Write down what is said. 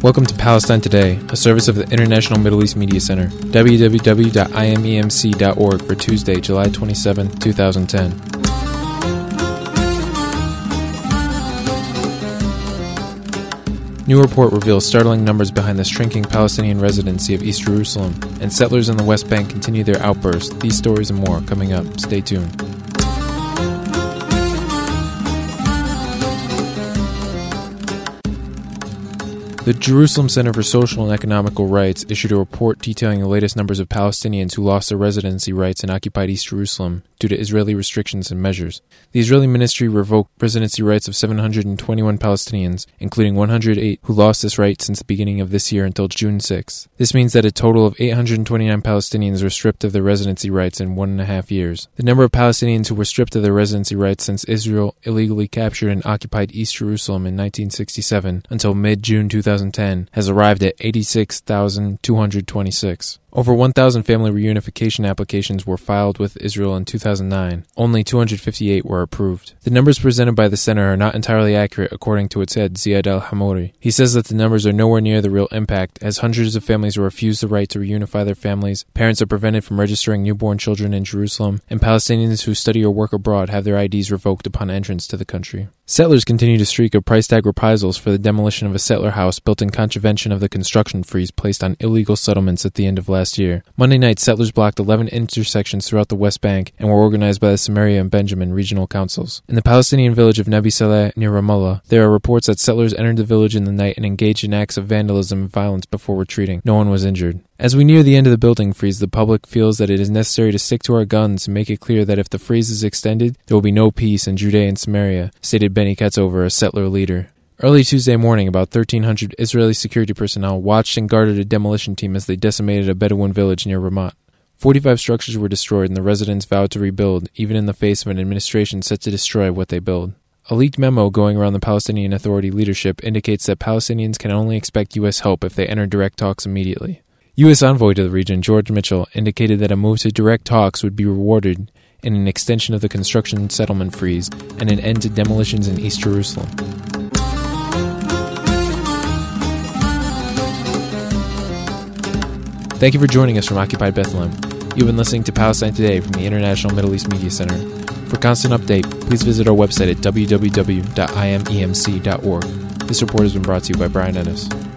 Welcome to Palestine Today, a service of the International Middle East Media Center. www.imemc.org for Tuesday, July 27, 2010. New report reveals startling numbers behind the shrinking Palestinian residency of East Jerusalem, and settlers in the West Bank continue their outburst. These stories and more coming up. Stay tuned. The Jerusalem Center for Social and Economical Rights issued a report detailing the latest numbers of Palestinians who lost their residency rights in occupied East Jerusalem due to Israeli restrictions and measures. The Israeli ministry revoked residency rights of 721 Palestinians, including 108 who lost this right since the beginning of this year until June 6. This means that a total of 829 Palestinians were stripped of their residency rights in 1.5 years. The number of Palestinians who were stripped of their residency rights since Israel illegally captured and occupied East Jerusalem in 1967 until mid-June 2010 has arrived at 86,226. Over 1,000 family reunification applications were filed with Israel in 2009. Only 258 were approved. The numbers presented by the center are not entirely accurate, according to its head, Ziad al-Hamouri. He says that the numbers are nowhere near the real impact, as hundreds of families are refused the right to reunify their families, parents are prevented from registering newborn children in Jerusalem, and Palestinians who study or work abroad have their IDs revoked upon entrance to the country. Settlers continue to streak of price tag reprisals for the demolition of a settler house built in contravention of the construction freeze placed on illegal settlements at the end of last year. Monday night, settlers blocked 11 intersections throughout the West Bank and were organized by the Samaria and Benjamin regional councils. In the Palestinian village of Nebi Saleh near Ramallah, there are reports that settlers entered the village in the night and engaged in acts of vandalism and violence before retreating. No one was injured. As we near the end of the building freeze, the public feels that it is necessary to stick to our guns and make it clear that if the freeze is extended, there will be no peace in Judea and Samaria, stated Benny Ketzover, a settler leader. Early Tuesday morning, about 1,300 Israeli security personnel watched and guarded a demolition team as they decimated a Bedouin village near Ramat. 45 structures were destroyed and the residents vowed to rebuild, even in the face of an administration set to destroy what they build. A leaked memo going around the Palestinian Authority leadership indicates that Palestinians can only expect U.S. help if they enter direct talks immediately. U.S. envoy to the region, George Mitchell, indicated that a move to direct talks would be rewarded in an extension of the construction settlement freeze and an end to demolitions in East Jerusalem. Thank you for joining us from Occupied Bethlehem. You've been listening to Palestine Today from the International Middle East Media Center. For constant update, please visit our website at www.imemc.org. This report has been brought to you by Brian Ennis.